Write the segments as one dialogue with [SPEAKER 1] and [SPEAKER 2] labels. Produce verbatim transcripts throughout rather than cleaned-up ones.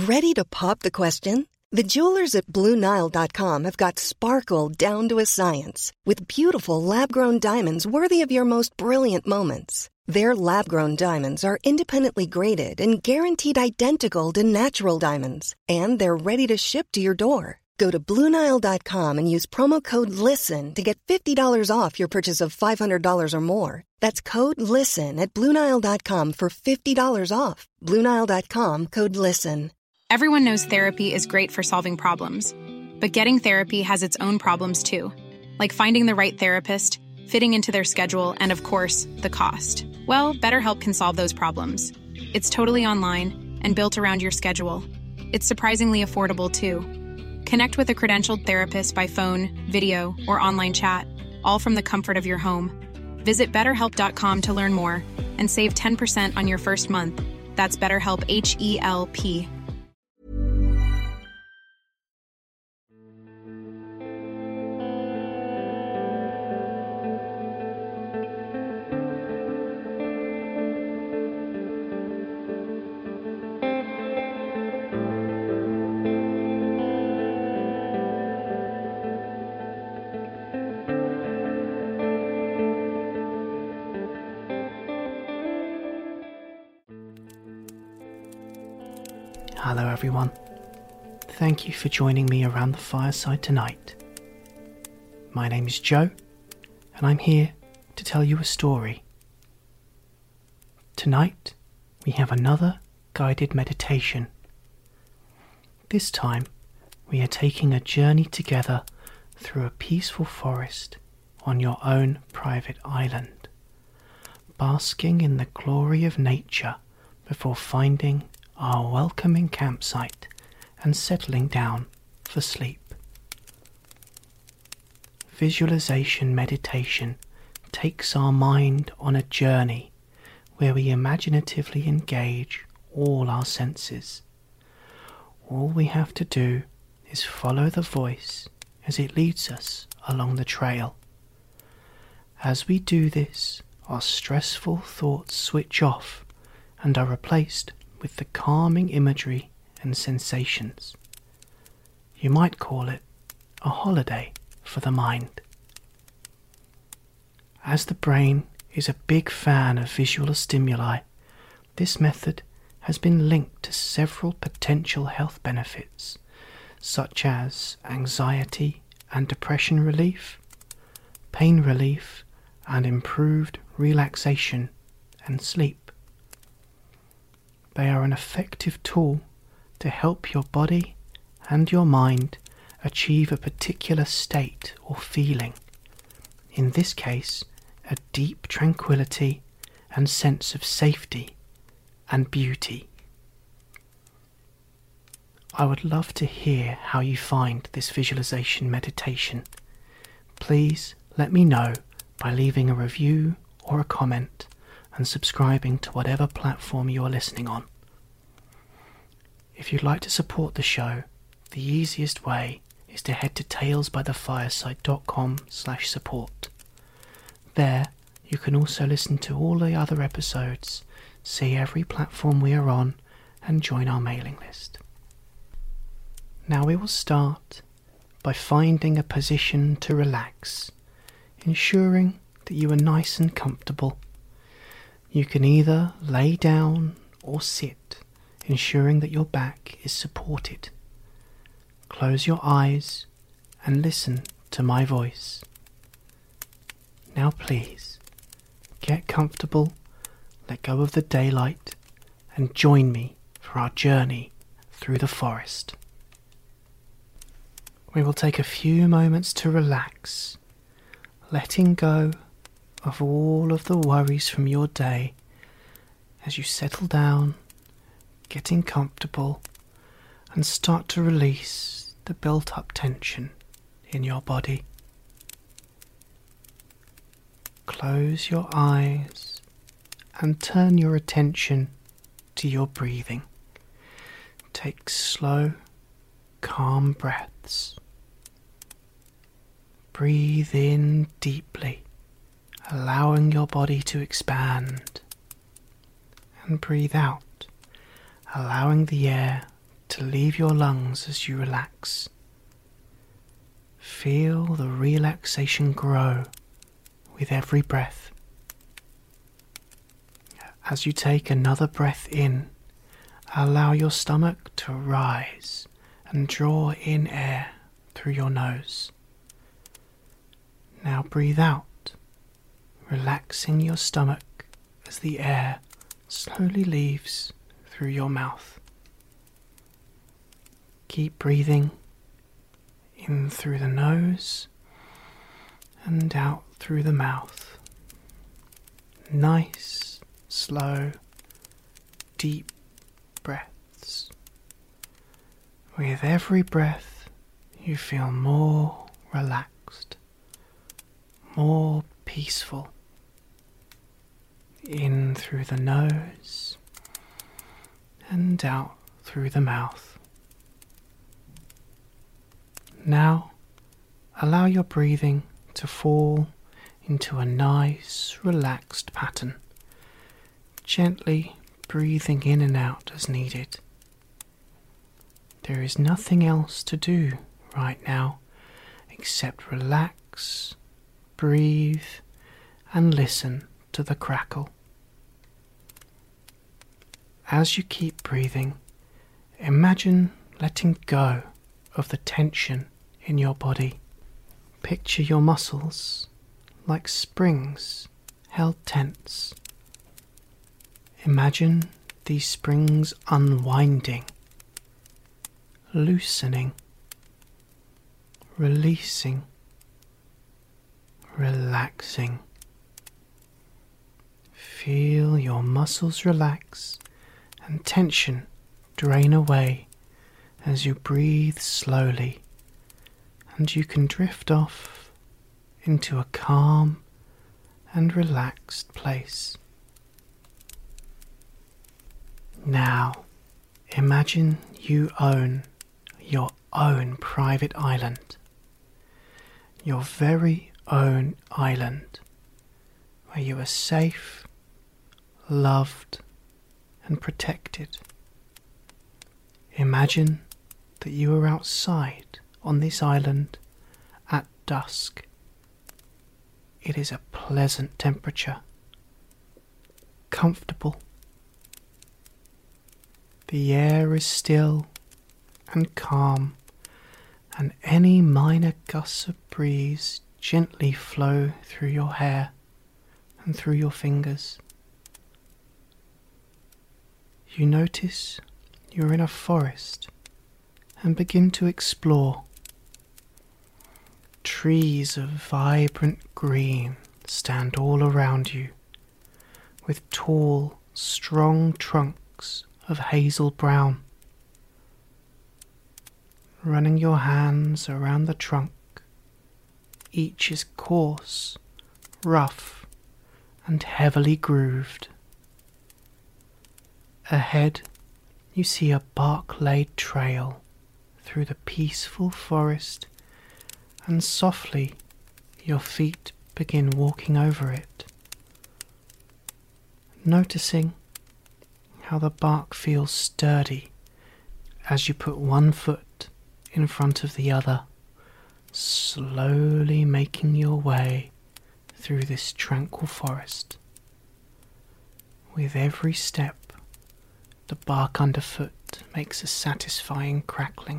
[SPEAKER 1] Ready to pop the question? The jewelers at Blue Nile dot com have got sparkle down to a science with beautiful lab-grown diamonds worthy of your most brilliant moments. Their lab-grown diamonds are independently graded and guaranteed identical to natural diamonds, and they're ready to ship to your door. Go to Blue Nile dot com and use promo code LISTEN to get fifty dollars off your purchase of five hundred dollars or more. That's code LISTEN at Blue Nile dot com for fifty dollars off. Blue Nile dot com, code LISTEN.
[SPEAKER 2] Everyone knows therapy is great for solving problems, but getting therapy has its own problems too, like finding the right therapist, fitting into their schedule, and of course, the cost. Well, BetterHelp can solve those problems. It's totally online and built around your schedule. It's surprisingly affordable too. Connect with a credentialed therapist by phone, video, or online chat, all from the comfort of your home. Visit better help dot com to learn more and save ten percent on your first month. That's BetterHelp, H E L P.
[SPEAKER 3] Hello everyone. Thank you for joining me around the fireside tonight. My name is Joe, and I'm here to tell you a story. Tonight, we have another guided meditation. This time, we are taking a journey together through a peaceful forest on your own private island, basking in the glory of nature before finding our welcoming campsite and settling down for sleep. Visualization meditation takes our mind on a journey where we imaginatively engage all our senses. All we have to do is follow the voice as it leads us along the trail. As we do this, our stressful thoughts switch off and are replaced with the calming imagery and sensations. You might call it a holiday for the mind. As the brain is a big fan of visual stimuli, this method has been linked to several potential health benefits, such as anxiety and depression relief, pain relief, and improved relaxation and sleep. They are an effective tool to help your body and your mind achieve a particular state or feeling, in this case, a deep tranquility and sense of safety and beauty. I would love to hear how you find this visualization meditation. Please let me know by leaving a review or a comment and subscribing to whatever platform you are listening on. If you'd like to support the show, the easiest way is to head to talesbythefireside dot com slash support. There, you can also listen to all the other episodes, see every platform we are on, and join our mailing list. Now we will start by finding a position to relax, ensuring that you are nice and comfortable. You can either lay down or sit, ensuring that your back is supported. Close your eyes and listen to my voice. Now please, get comfortable, let go of the daylight, and join me for our journey through the forest. We will take a few moments to relax, letting go of all of the worries from your day as you settle down, getting comfortable, and start to release the built-up tension in your body. Close your eyes and turn your attention to your breathing. Take slow, calm breaths. Breathe in deeply, allowing your body to expand, and breathe out, allowing the air to leave your lungs as you relax. Feel the relaxation grow with every breath. As you take another breath in, allow your stomach to rise and draw in air through your nose. Now breathe out, relaxing your stomach as the air slowly leaves through your mouth. Keep breathing in through the nose and out through the mouth. Nice, slow, deep breaths. With every breath, you feel more relaxed, more peaceful. In through the nose and out through the mouth. Now, allow your breathing to fall into a nice, relaxed pattern, gently breathing in and out as needed. There is nothing else to do right now except relax, breathe, and listen to the crackle. As you keep breathing, imagine letting go of the tension in your body. Picture your muscles like springs held tense. Imagine these springs unwinding, loosening, releasing, relaxing. Feel your muscles relax and tension drain away as you breathe slowly, and you can drift off into a calm and relaxed place. Now, imagine you own your own private island, your very own island, where you are safe, loved, and protected. Imagine that you are outside on this island at dusk. It is a pleasant temperature, comfortable. The air is still and calm, and any minor gusts of breeze gently flow through your hair and through your fingers. You notice you're in a forest and begin to explore. Trees of vibrant green stand all around you, with tall, strong trunks of hazel brown. Running your hands around the trunk, each is coarse, rough, and heavily grooved. Ahead, you see a bark-laid trail through the peaceful forest, and softly your feet begin walking over it, noticing how the bark feels sturdy as you put one foot in front of the other, slowly making your way through this tranquil forest. With every step, the bark underfoot makes a satisfying crackling.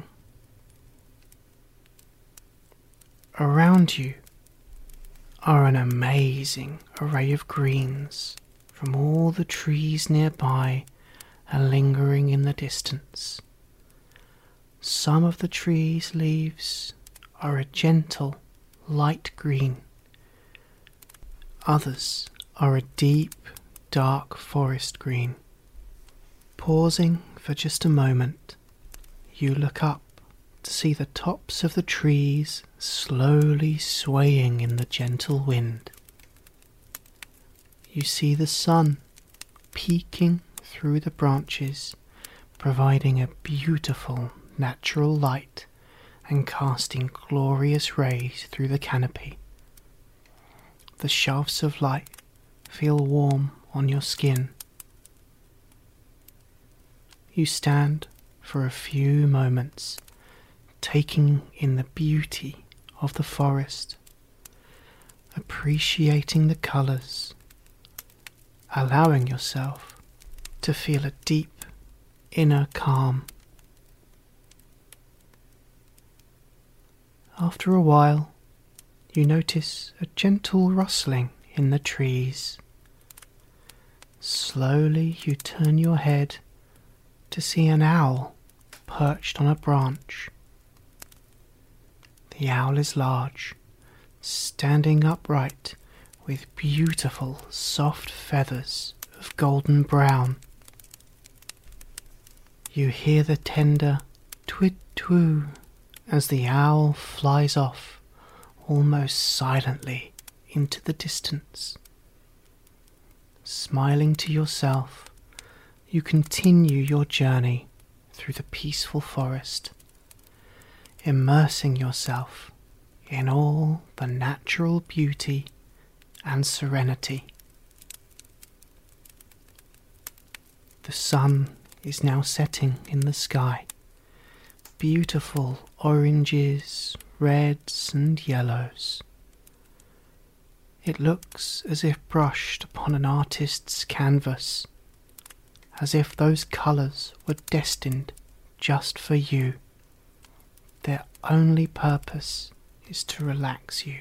[SPEAKER 3] Around you are an amazing array of greens from all the trees nearby and lingering in the distance. Some of the trees' leaves are a gentle, light green. Others are a deep, dark forest green. Pausing for just a moment, you look up to see the tops of the trees slowly swaying in the gentle wind. You see the sun peeking through the branches, providing a beautiful natural light and casting glorious rays through the canopy. The shafts of light feel warm on your skin. You stand for a few moments, taking in the beauty of the forest, appreciating the colours, allowing yourself to feel a deep inner calm. After a while, you notice a gentle rustling in the trees. Slowly you turn your head to see an owl perched on a branch. The owl is large, standing upright with beautiful soft feathers of golden brown. You hear the tender twit-twoo as the owl flies off almost silently into the distance. Smiling to yourself, you continue your journey through the peaceful forest, immersing yourself in all the natural beauty and serenity. The sun is now setting in the sky. Beautiful oranges, reds and yellows. It looks as if brushed upon an artist's canvas, as if those colours were destined just for you. Their only purpose is to relax you.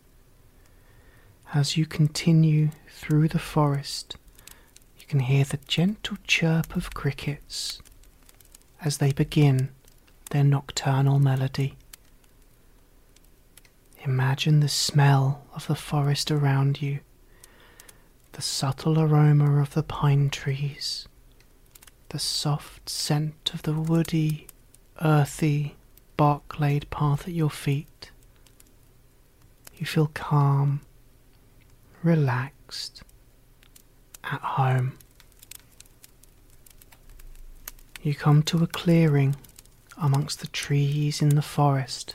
[SPEAKER 3] As you continue through the forest, you can hear the gentle chirp of crickets as they begin their nocturnal melody. Imagine the smell of the forest around you, the subtle aroma of the pine trees, the soft scent of the woody, earthy, bark-laid path at your feet. You feel calm, relaxed, at home. You come to a clearing amongst the trees in the forest.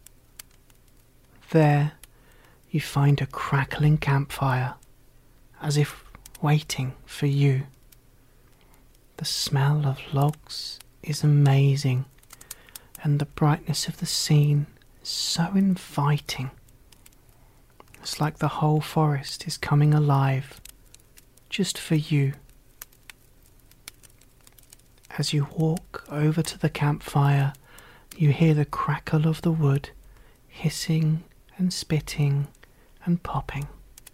[SPEAKER 3] There you find a crackling campfire, as if waiting for you. The smell of logs is amazing, and the brightness of the scene is so inviting. It's like the whole forest is coming alive, just for you. As you walk over to the campfire, you hear the crackle of the wood, hissing and spitting and popping.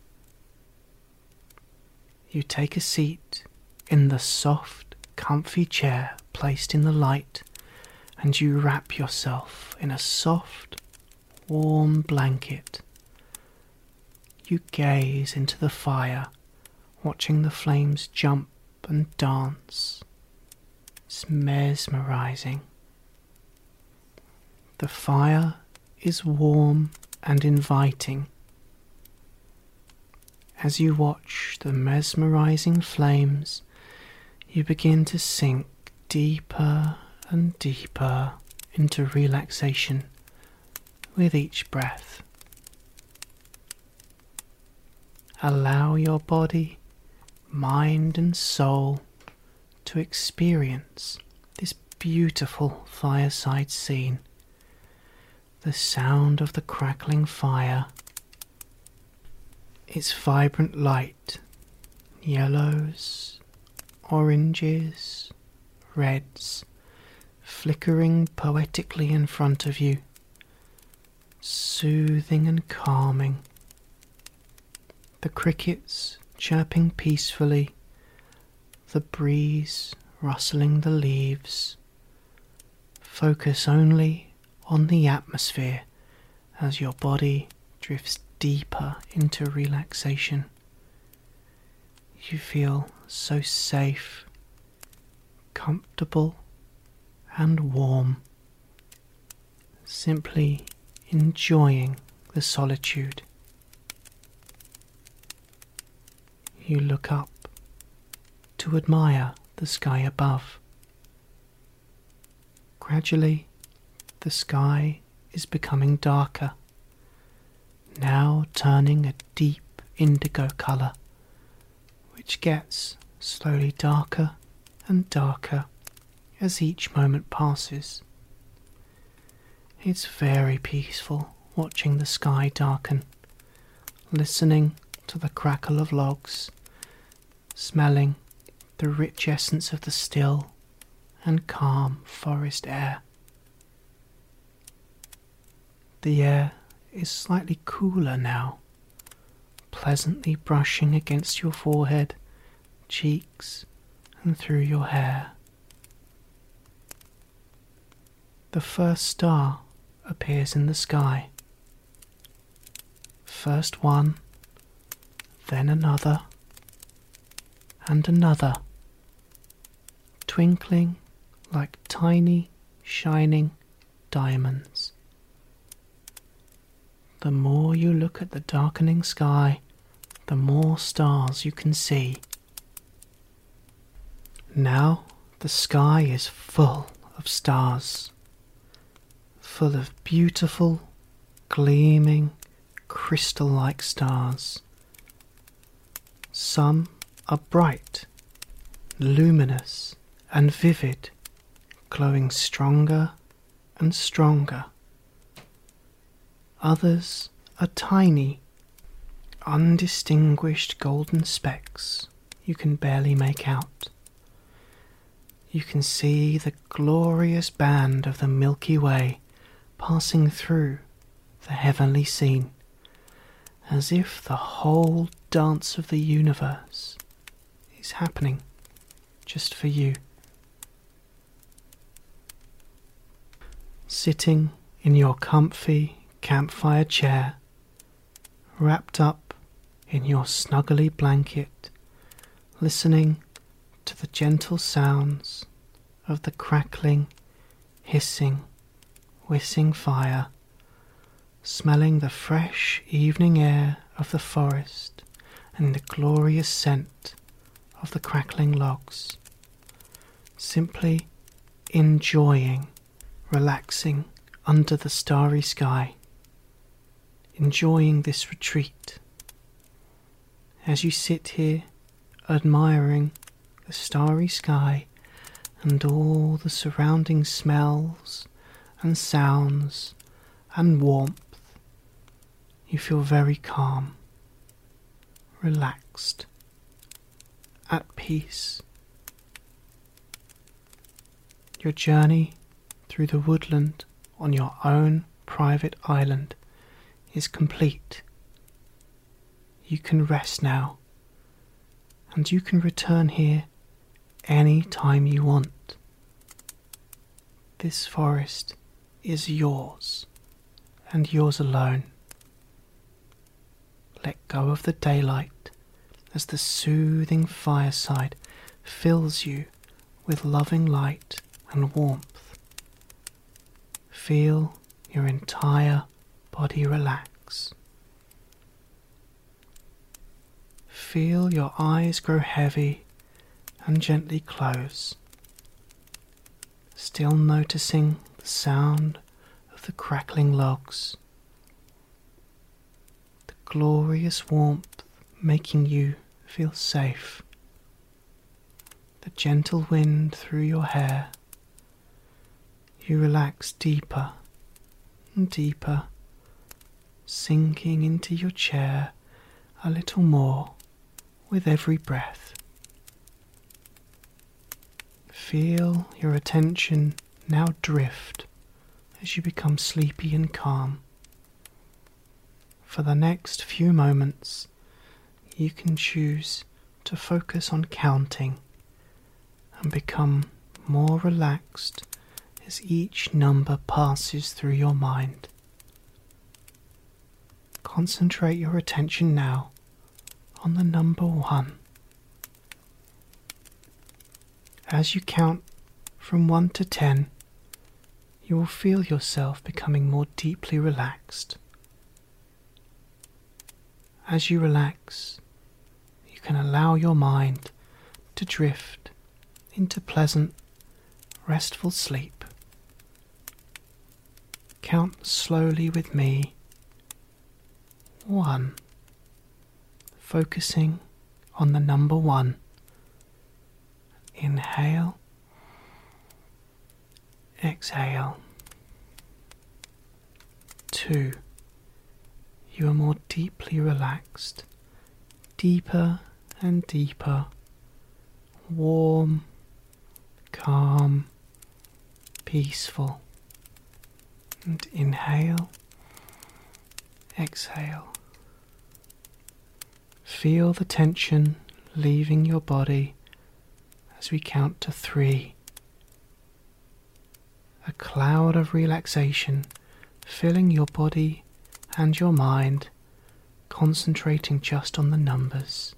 [SPEAKER 3] You take a seat in the soft, comfy chair placed in the light, and you wrap yourself in a soft, warm blanket. You gaze into the fire, watching the flames jump and dance. It's mesmerizing. The fire is warm and inviting. As you watch the mesmerizing flames, you begin to sink deeper and deeper into relaxation with each breath. Allow your body, mind and soul to experience this beautiful fireside scene. The sound of the crackling fire, its vibrant light, yellows, oranges, reds, flickering poetically in front of you, soothing and calming. The crickets chirping peacefully, the breeze rustling the leaves. Focus only on the atmosphere as your body drifts deeper into relaxation. You feel so safe, comfortable and warm, simply enjoying the solitude. You look up to admire the sky above. Gradually, the sky is becoming darker, now turning a deep indigo colour, which gets slowly darker and darker as each moment passes. It's very peaceful watching the sky darken, listening to the crackle of logs, smelling the rich essence of the still and calm forest air. The air is slightly cooler now, pleasantly brushing against your forehead, cheeks, and through your hair. The first star appears in the sky. First one, then another, and another, twinkling like tiny, shining diamonds. The more you look at the darkening sky, the more stars you can see. Now the sky is full of stars, full of beautiful, gleaming, crystal-like stars. Some are bright, luminous, and vivid, glowing stronger and stronger. Others are tiny, undistinguished golden specks you can barely make out. You can see the glorious band of the Milky Way passing through the heavenly scene, as if the whole dance of the universe is happening just for you. Sitting in your comfy campfire chair, wrapped up in your snuggly blanket, listening to the gentle sounds of the crackling, hissing, whizzing fire, smelling the fresh evening air of the forest and the glorious scent of the crackling logs, simply enjoying, relaxing under the starry sky, enjoying this retreat. As you sit here admiring the starry sky and all the surrounding smells and sounds and warmth, you feel very calm, relaxed, at peace. Your journey through the woodland on your own private island is complete. You can rest now, and you can return here any time you want. This forest is yours, and yours alone. Let go of the daylight as the soothing fireside fills you with loving light and warmth. Feel your entire body relax. Feel your eyes grow heavy and gently close, still noticing the sound of the crackling logs, the glorious warmth making you feel safe, the gentle wind through your hair. You relax deeper and deeper, sinking into your chair a little more with every breath. Feel your attention now drift as you become sleepy and calm. For the next few moments, you can choose to focus on counting and become more relaxed as each number passes through your mind. Concentrate your attention now on the number one. As you count from one to ten, you will feel yourself becoming more deeply relaxed. As you relax, you can allow your mind to drift into pleasant, restful sleep. Count slowly with me. One. Focusing on the number one. Inhale exhale. Two, you are more deeply relaxed, deeper and deeper, warm, calm, peaceful. And inhale, exhale. Feel the tension leaving your body as we count to three. A cloud of relaxation filling your body and your mind, concentrating just on the numbers.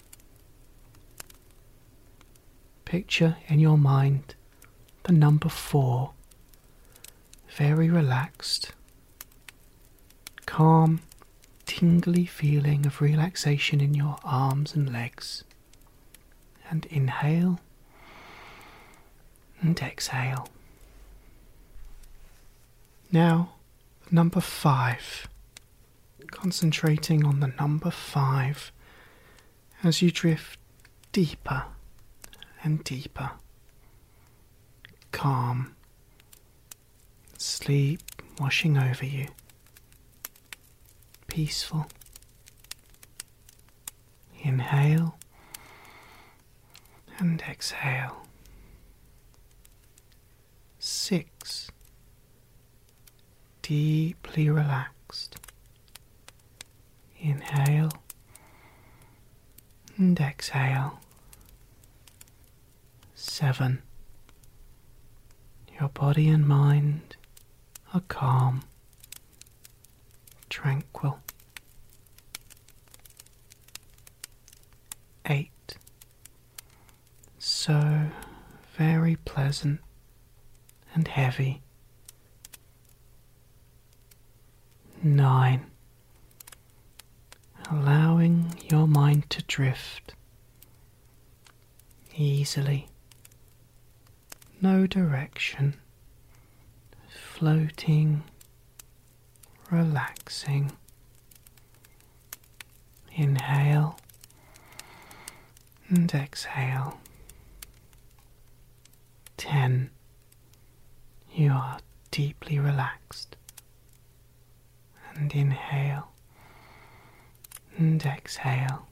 [SPEAKER 3] Picture in your mind the number four, very relaxed, calm, tingly feeling of relaxation in your arms and legs. And inhale and exhale. Now, number five. Concentrating on the number five as you drift deeper and deeper. Calm. Sleep washing over you. Peaceful. Inhale and exhale. Six. Deeply relaxed. Inhale and exhale. Seven. Your body and mind are calm, tranquil. Eight. So very pleasant and heavy. Nine. Allowing your mind to drift easily, no direction, floating, relaxing. Inhale and exhale. Ten. You are deeply relaxed. And inhale and exhale.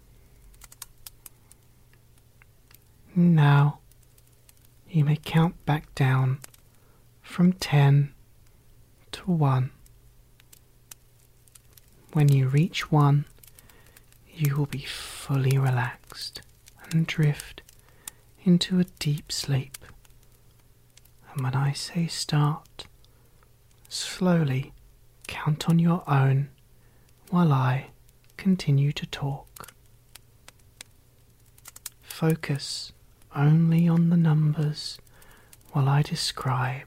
[SPEAKER 3] Now you may count back down from ten to one. When you reach one, you will be fully relaxed and drift into a deep sleep. And when I say start, slowly count on your own while I continue to talk. Focus only on the numbers while I describe.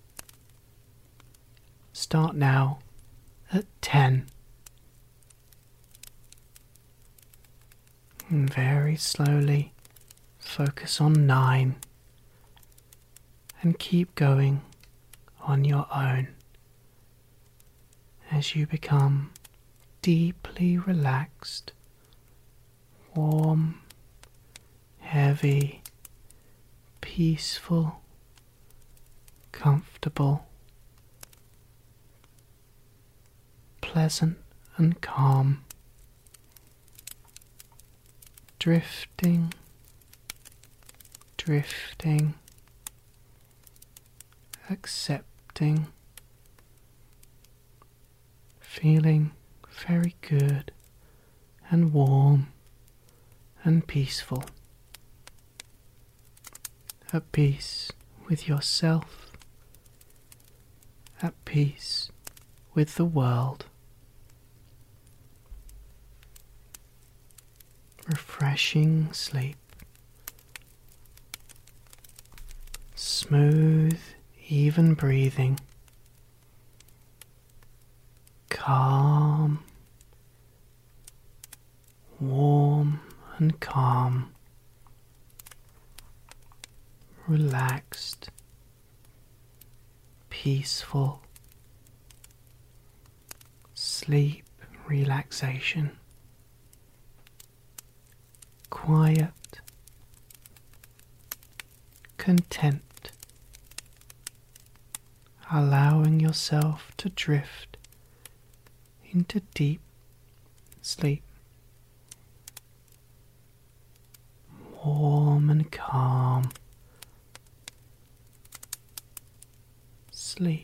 [SPEAKER 3] Start now at ten. And very slowly focus on nine. And keep going on your own as you become deeply relaxed, warm, heavy, peaceful, comfortable, pleasant and calm, drifting, drifting, accepting, feeling very good and warm and peaceful, at peace with yourself, at peace with the world. Refreshing sleep, smooth, even breathing, calm, warm and calm, relaxed, peaceful, sleep, relaxation, quiet, content, allowing yourself to drift into deep sleep, warm and calm sleep.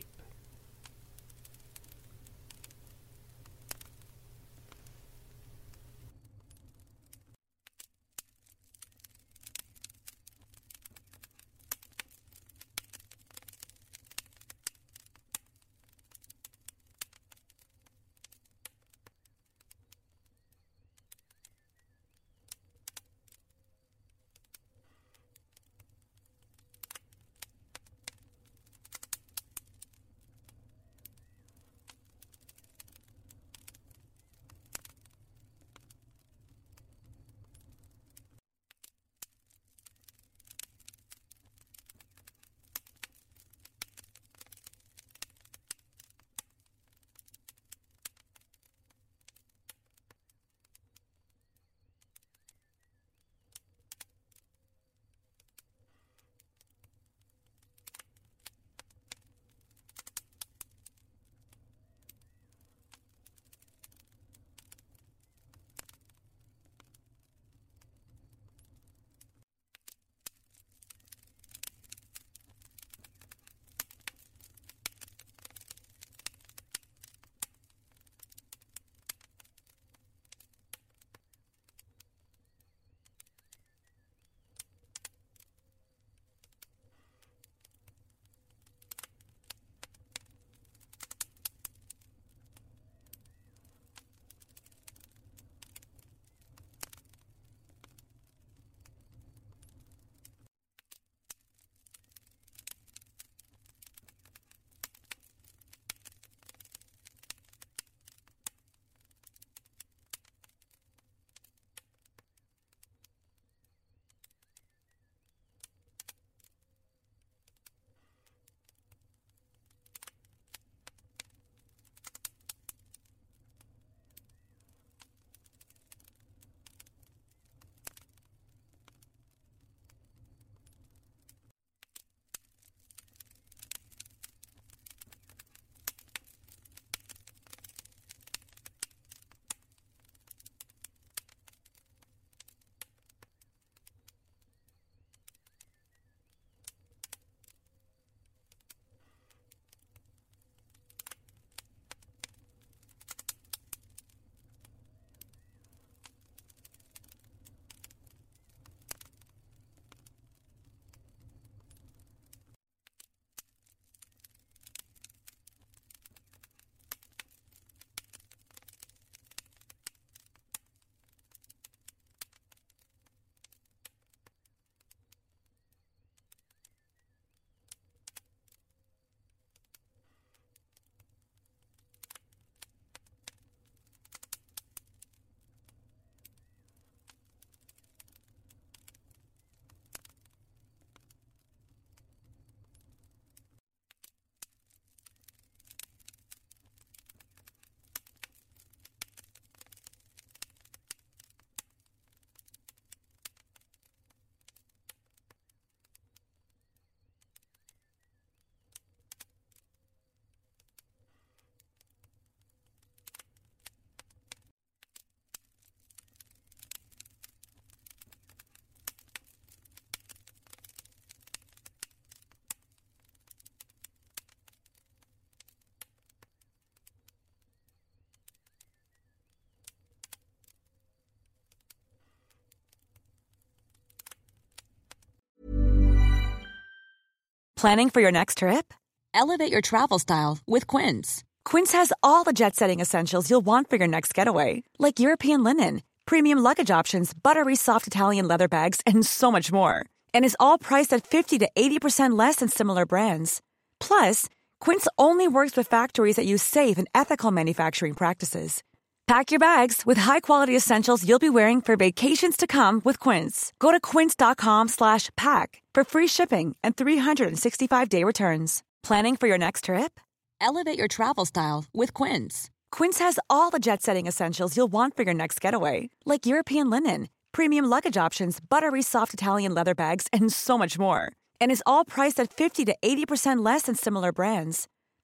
[SPEAKER 4] Planning for your next trip? Elevate your travel style with Quince. Quince has all the jet-setting essentials you'll want for your next getaway, like European linen, premium luggage options, buttery soft Italian leather bags, and so much more. And is all priced at fifty to eighty percent less than similar brands. Plus, Quince only works with factories that use safe and ethical manufacturing practices. Pack your bags with high-quality essentials you'll be wearing for vacations to come with Quince. Go to quince.com slash pack for free shipping and three sixty-five day returns. Planning for your next trip? Elevate your travel style with Quince. Quince has all the jet-setting essentials you'll want for your next getaway, like European linen, premium luggage options, buttery soft Italian leather bags, and so much more. And is all priced at fifty to eighty percent less than similar brands.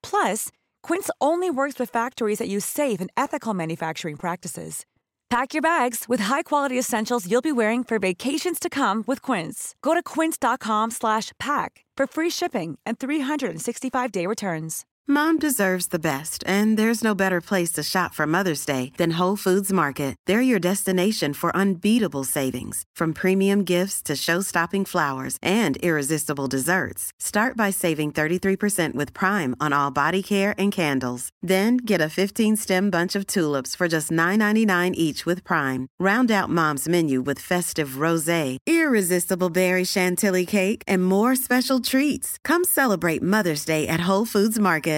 [SPEAKER 4] Plus, Quince only works with factories that use safe and ethical manufacturing practices. Pack your bags with high-quality essentials you'll be wearing for vacations to come with Quince. Go to quince.com slash pack for free shipping and three sixty-five day returns.
[SPEAKER 5] Mom deserves the best, and there's no better place to shop for Mother's Day than Whole Foods Market. They're your destination for unbeatable savings, from premium gifts to show-stopping flowers and irresistible desserts. Start by saving thirty-three percent with Prime on all body care and candles. Then get a fifteen-stem bunch of tulips for just nine ninety-nine each with Prime. Round out Mom's menu with festive rosé, irresistible berry chantilly cake, and more special treats. Come celebrate Mother's Day at Whole Foods Market.